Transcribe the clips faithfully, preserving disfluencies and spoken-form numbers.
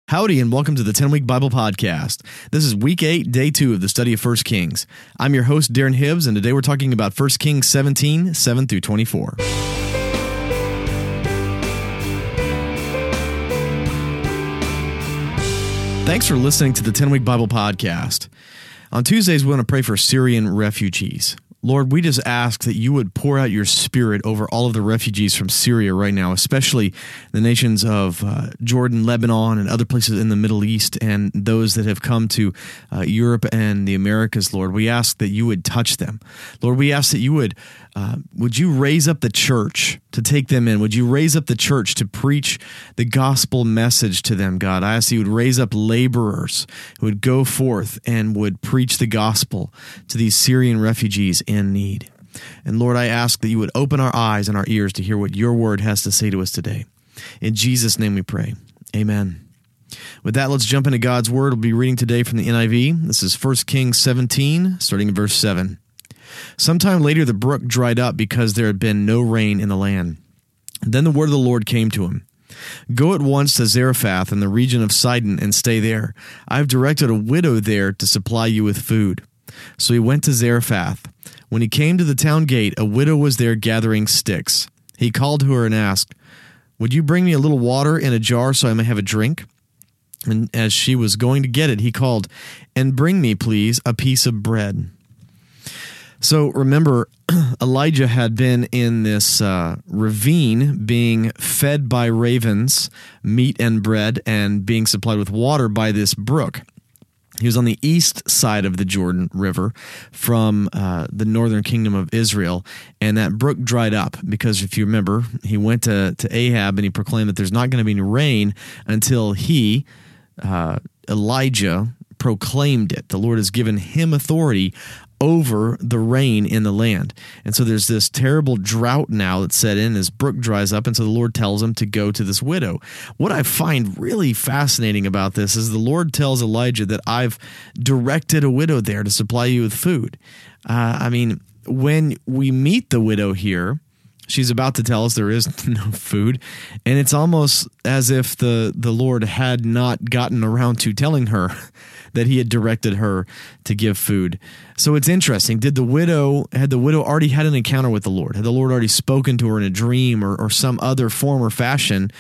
Howdy, and welcome to the ten-Week Bible Podcast. This is Week eight, Day two of the study of First Kings. I'm your host, Darren Hibbs, and today we're talking about First Kings seventeen, seven through twenty-four. Thanks for listening to the ten-Week Bible Podcast. On Tuesdays, we want to pray for Syrian refugees. Lord, we just ask that you would pour out your spirit over all of the refugees from Syria right now, especially the nations of uh, Jordan, Lebanon, and other places in the Middle East, and those that have come to uh, Europe and the Americas, Lord. We ask that you would touch them. Lord, we ask that you would, uh, would you raise up the church to take them in? Would you raise up the church to preach the gospel message to them, God? I ask that you would raise up laborers who would go forth and would preach the gospel to these Syrian refugees in need. And Lord, I ask that you would open our eyes and our ears to hear what your word has to say to us today. In Jesus' name we pray. Amen. With that, let's jump into God's word. We'll be reading today from the N I V. This is First Kings seventeen, starting in verse seven. Sometime later, the brook dried up because there had been no rain in the land. Then the word of the Lord came to him. Go at once to Zarephath in the region of Sidon and stay there. I have directed a widow there to supply you with food. So he went to Zarephath. When he came to the town gate, a widow was there gathering sticks. He called to her and asked, "Would you bring me a little water in a jar so I may have a drink?" And as she was going to get it, he called, "And bring me, please, a piece of bread." So remember, Elijah had been in this uh, ravine being fed by ravens, meat and bread, and being supplied with water by this brook. He was on the east side of the Jordan River from uh, the northern kingdom of Israel, and that brook dried up because, if you remember, he went to, to Ahab and he proclaimed that there's not going to be any rain until he, uh, Elijah, proclaimed it. The Lord has given him authority over the rain in the land. And so there's this terrible drought now that's set in. This brook dries up, and so the Lord tells him to go to this widow. What I find really fascinating about this is the Lord tells Elijah that I've directed a widow there to supply you with food. Uh, I mean, when we meet the widow here, she's about to tell us there is no food, and it's almost as if the, the Lord had not gotten around to telling her that he had directed her to give food. So it's interesting. Did the widow, had the widow already had an encounter with the Lord? Had the Lord already spoken to her in a dream or, or some other form or fashion?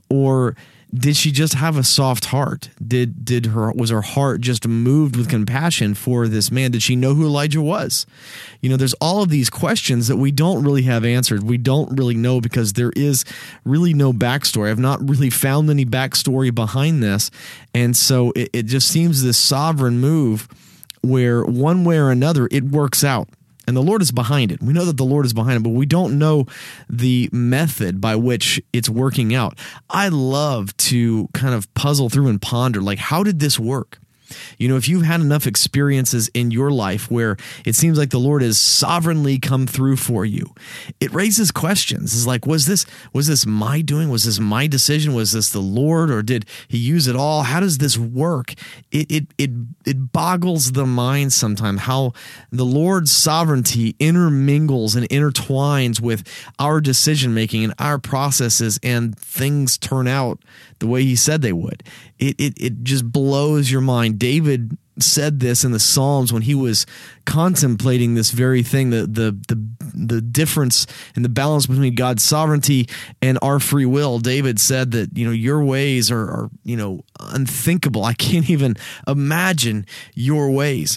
Or did she just have a soft heart? Did did her was her heart just moved with compassion for this man? Did she know who Elijah was? You know, there's all of these questions that we don't really have answered. We don't really know because there is really no backstory. I've not really found any backstory behind this. And so it, it just seems this sovereign move where one way or another it works out. And the Lord is behind it. We know that the Lord is behind it, but we don't know the method by which it's working out. I love to kind of puzzle through and ponder, like, how did this work? You know, if you've had enough experiences in your life where it seems like the Lord has sovereignly come through for you, it raises questions. It's like, was this was this my doing? Was this my decision? Was this the Lord, or did he use it all? How does this work? It it it it boggles the mind sometimes how the Lord's sovereignty intermingles and intertwines with our decision making and our processes, and things turn out the way he said they would. It, it it just blows your mind. David said this in the Psalms when he was contemplating this very thing, the the the the difference and the balance between God's sovereignty and our free will. David said that, you know, your ways are, are you know, unthinkable. I can't even imagine your ways.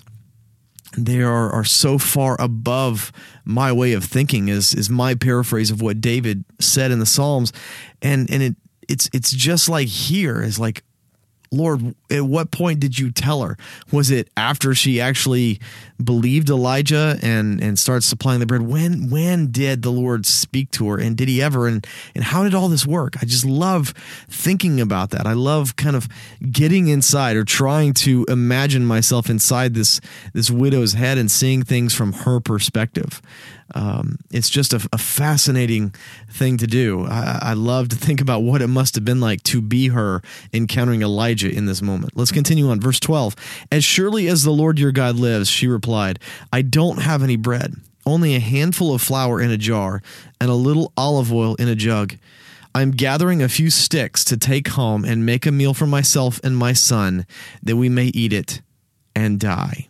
They are, are so far above my way of thinking, is is my paraphrase of what David said in the Psalms. And and it It's it's just like here is like, Lord, at what point did you tell her? Was it after she actually believed Elijah and, and started supplying the bread? When when did the Lord speak to her, and did he ever? And, and how did all this work? I just love thinking about that. I love kind of getting inside or trying to imagine myself inside this, this widow's head and seeing things from her perspective. Um, it's just a, a fascinating thing to do. I, I love to think about what it must have been like to be her encountering Elijah in this moment. Let's continue on. Verse twelve. As surely as the Lord your God lives, she replied, I don't have any bread, only a handful of flour in a jar and a little olive oil in a jug. I'm gathering a few sticks to take home and make a meal for myself and my son, that we may eat it and die.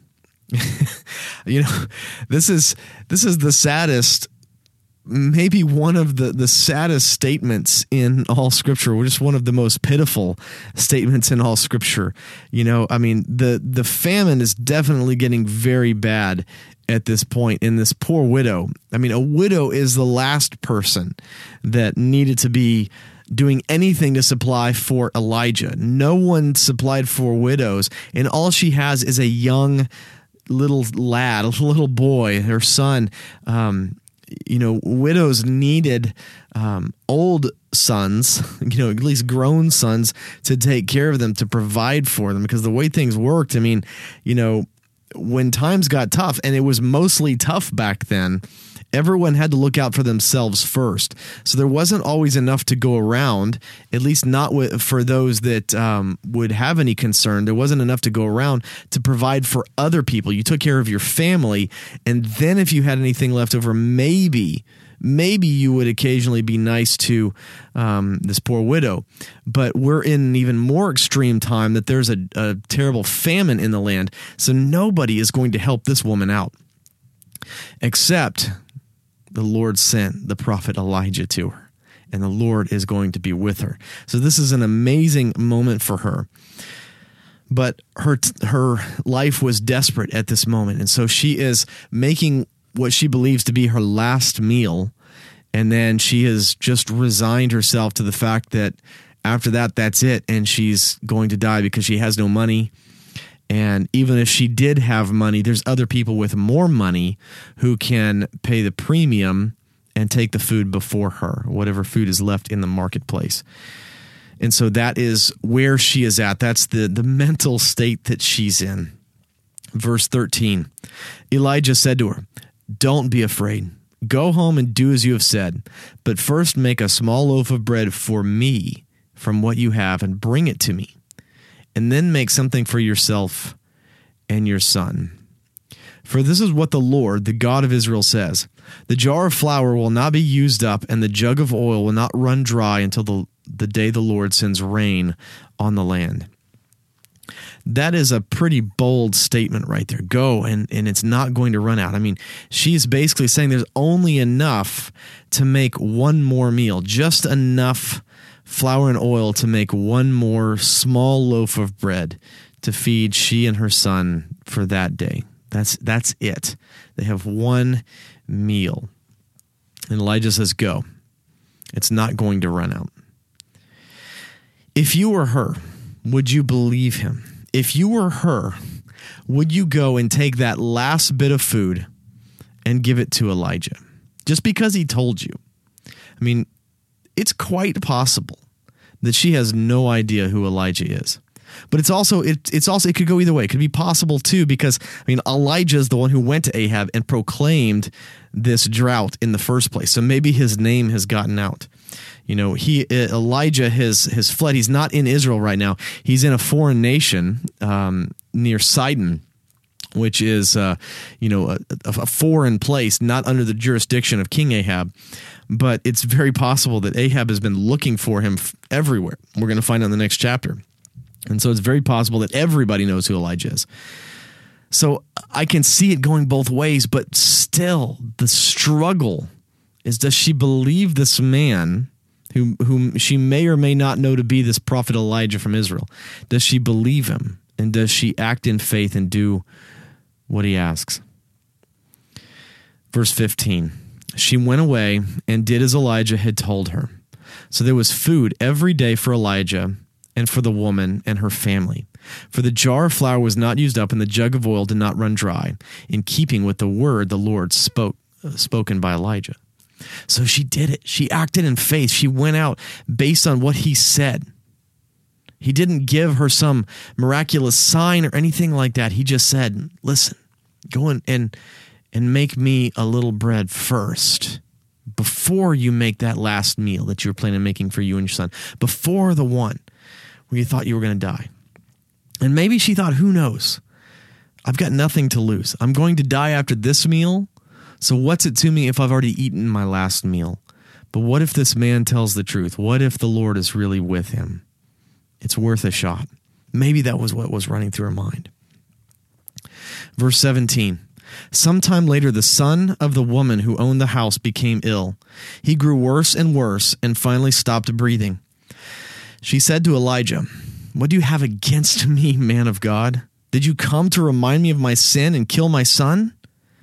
You know, this is this is the saddest, maybe one of the, the saddest statements in all Scripture, or just one of the most pitiful statements in all Scripture. You know, I mean, the, the famine is definitely getting very bad at this point in this poor widow. I mean, a widow is the last person that needed to be doing anything to supply for Elijah. No one supplied for widows, and all she has is a young little lad, a little boy, her son. Um, you know, widows needed um, old sons, you know, at least grown sons, to take care of them, to provide for them, because the way things worked, I mean, you know, when times got tough, and it was mostly tough back then, everyone had to look out for themselves first. So there wasn't always enough to go around, at least not with, for those that um, would have any concern. There wasn't enough to go around to provide for other people. You took care of your family, and then if you had anything left over, maybe maybe you would occasionally be nice to um, this poor widow. But we're in an even more extreme time that there's a, a terrible famine in the land, so nobody is going to help this woman out, except the Lord sent the prophet Elijah to her, and the Lord is going to be with her. So this is an amazing moment for her. But her her life was desperate at this moment, and so she is making what she believes to be her last meal, and then she has just resigned herself to the fact that after that, that's it, and she's going to die because she has no money. And even if she did have money, there's other people with more money who can pay the premium and take the food before her, whatever food is left in the marketplace. And so that is where she is at. That's the, the mental state that she's in. Verse thirteen, Elijah said to her, "Don't be afraid. Go home and do as you have said. But first make a small loaf of bread for me from what you have and bring it to me. And then make something for yourself and your son. For this is what the Lord, the God of Israel, says. The jar of flour will not be used up, and the jug of oil will not run dry until the, the day the Lord sends rain on the land." That is a pretty bold statement right there. Go, and, and it's not going to run out. I mean, she's basically saying there's only enough to make one more meal, just enough flour and oil to make one more small loaf of bread to feed she and her son for that day. That's that's it. They have one meal. And Elijah says, go. It's not going to run out. If you were her, would you believe him? If you were her, would you go and take that last bit of food and give it to Elijah? Just because he told you. I mean, it's quite possible that she has no idea who Elijah is. But it's also it, it's also it could go either way. It could be possible too, because I mean Elijah is the one who went to Ahab and proclaimed this drought in the first place. So maybe his name has gotten out. You know, he Elijah has has fled. He's not in Israel right now. He's in a foreign nation um, near Sidon, which is uh, you know a, a foreign place, not under the jurisdiction of King Ahab. But it's very possible that Ahab has been looking for him f- everywhere. We're going to find out in the next chapter. And so it's very possible that everybody knows who Elijah is. So I can see it going both ways, but still the struggle is, does she believe this man who, whom she may or may not know to be this prophet Elijah from Israel? Does she believe him? And does she act in faith and do what he asks? Verse fifteen, she went away and did as Elijah had told her. So there was food every day for Elijah and for the woman and her family. For the jar of flour was not used up, and the jug of oil did not run dry, in keeping with the word the Lord spoke, uh, spoken by Elijah. So she did it. She acted in faith. She went out based on what he said. He didn't give her some miraculous sign or anything like that. He just said, listen, go in and, and make me a little bread first, before you make that last meal that you were planning on making for you and your son, before the one where you thought you were going to die. And maybe she thought, who knows? I've got nothing to lose. I'm going to die after this meal, so what's it to me if I've already eaten my last meal? But what if this man tells the truth? What if the Lord is really with him? It's worth a shot. Maybe that was what was running through her mind. Verse seventeen. Sometime later, the son of the woman who owned the house became ill. He grew worse and worse and finally stopped breathing. She said to Elijah, "What do you have against me, man of God? Did you come to remind me of my sin and kill my son?"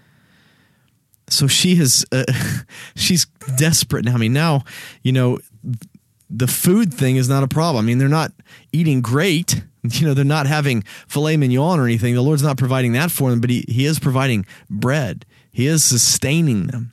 So she is, uh, she's desperate now. I mean, now, you know, the food thing is not a problem. I mean, they're not eating great. You know, they're not having filet mignon or anything. The Lord's not providing that for them, but he, he is providing bread. He is sustaining them.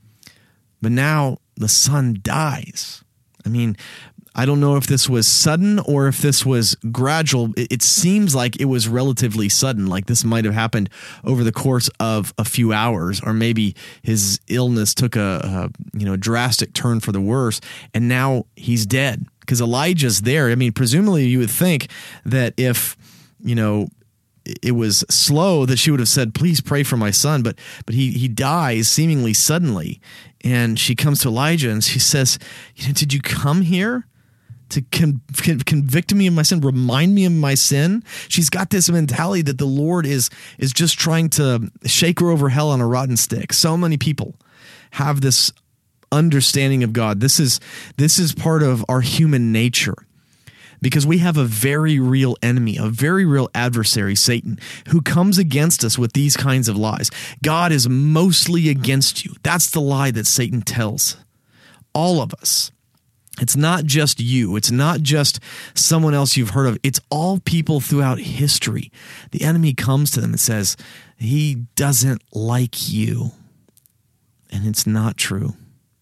But now the son dies. I mean, I don't know if this was sudden or if this was gradual. It, it seems like it was relatively sudden, like this might have happened over the course of a few hours, or maybe his illness took a, a you know drastic turn for the worse, and now he's dead because Elijah's there. I mean, presumably you would think that if you know it was slow, that she would have said, "Please pray for my son," but but he he dies seemingly suddenly, and she comes to Elijah and she says, "You know, did you come here to con- con- convict me of my sin, remind me of my sin?" She's got this mentality that the Lord is is just trying to shake her over hell on a rotten stick. So many people have this understanding of God. This is this is part of our human nature, because we have a very real enemy, a very real adversary, Satan, who comes against us with these kinds of lies. God is mostly against you. That's the lie that Satan tells all of us. It's not just you. It's not just someone else you've heard of. It's all people throughout history. The enemy comes to them and says, he doesn't like you. And it's not true.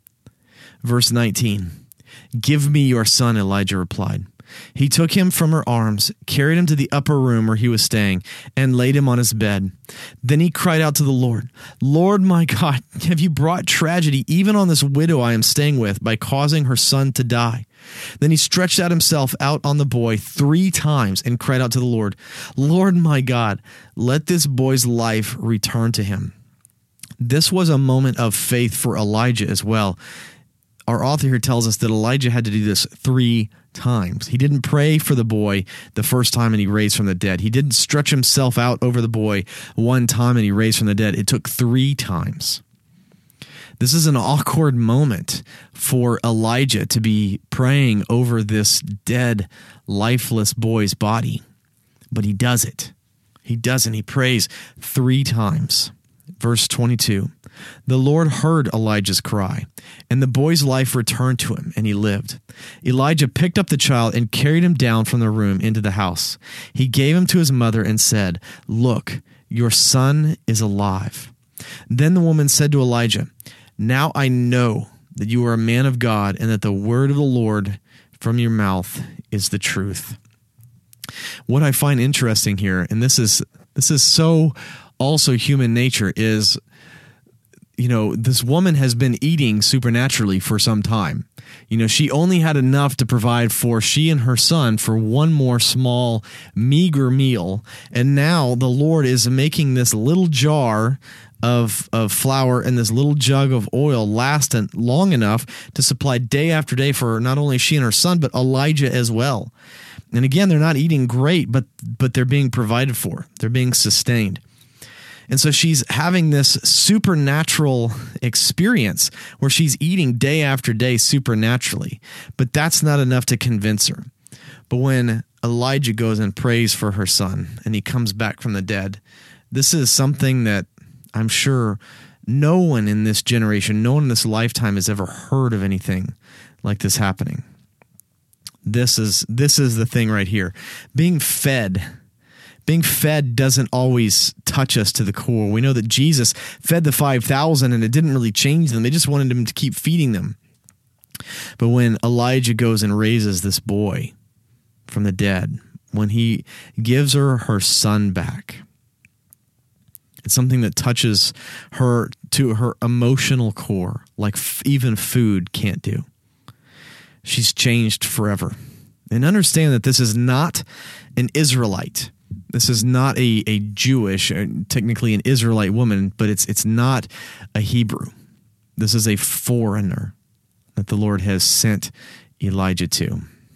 Verse nineteen, "Give me your son," Elijah replied. He took him from her arms, carried him to the upper room where he was staying, and laid him on his bed. Then he cried out to the Lord, "Lord my God, have you brought tragedy even on this widow I am staying with by causing her son to die?" Then he stretched out himself out on the boy three times and cried out to the Lord, "Lord my God, let this boy's life return to him." This was a moment of faith for Elijah as well. Our author here tells us that Elijah had to do this three times. He didn't pray for the boy the first time and he raised from the dead. He didn't stretch himself out over the boy one time and he raised from the dead. It took three times. This is an awkward moment for Elijah to be praying over this dead, lifeless boy's body. But he does it. He does it. He prays three times. Verse twenty-two, "The Lord heard Elijah's cry, and the boy's life returned to him, and he lived. Elijah picked up the child and carried him down from the room into the house. He gave him to his mother and said, 'Look, your son is alive.' Then the woman said to Elijah, 'Now I know that you are a man of God, and that the word of the Lord from your mouth is the truth.'" What I find interesting here, and this is this is so also human nature, is, you know, this woman has been eating supernaturally for some time. You know, she only had enough to provide for she and her son for one more small, meager meal. And now the Lord is making this little jar of of flour and this little jug of oil last long enough to supply day after day for not only she and her son, but Elijah as well. And again, they're not eating great, but but they're being provided for. They're being sustained. And so she's having this supernatural experience where she's eating day after day supernaturally. But that's not enough to convince her. But when Elijah goes and prays for her son and he comes back from the dead, this is something that I'm sure no one in this generation, no one in this lifetime has ever heard of anything like this happening. This is this is the thing right here. Being fed Being fed doesn't always touch us to the core. We know that Jesus fed the five thousand and it didn't really change them. They just wanted him to keep feeding them. But when Elijah goes and raises this boy from the dead, when he gives her her son back, it's something that touches her to her emotional core, like f- even food can't do. She's changed forever. And understand that this is not an Israelite. This is not a, a Jewish, technically an Israelite woman, but it's it's not a Hebrew. This is a foreigner. that the Lord has sent Elijah to.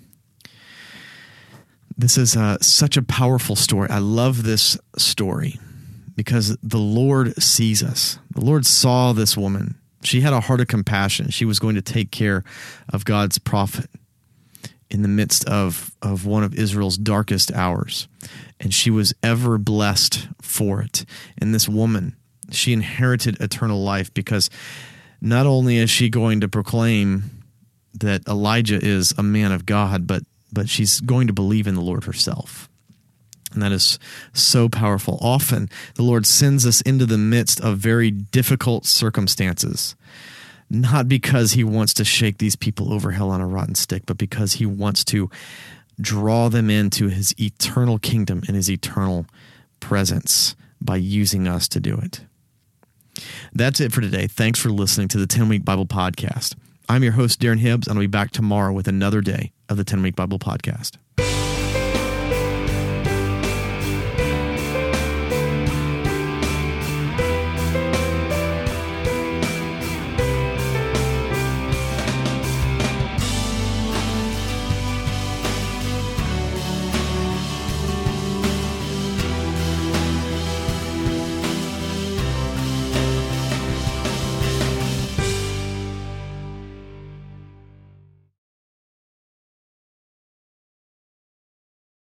This is uh, such a powerful story. I love this story because the Lord sees us. The Lord saw this woman. She had a heart of compassion. She was going to take care of God's prophet in the midst of, of one of Israel's darkest hours. And she was ever blessed for it. And this woman, she inherited eternal life because not only is she going to proclaim that Elijah is a man of God, but but she's going to believe in the Lord herself. And that is so powerful. Often, the Lord sends us into the midst of very difficult circumstances, not because he wants to shake these people over hell on a rotten stick, but because he wants to draw them into his eternal kingdom and his eternal presence by using us to do it. That's it for today. Thanks for listening to the ten-Week Bible Podcast. I'm your host, Darren Hibbs, and I'll be back tomorrow with another day of the ten-Week Bible Podcast.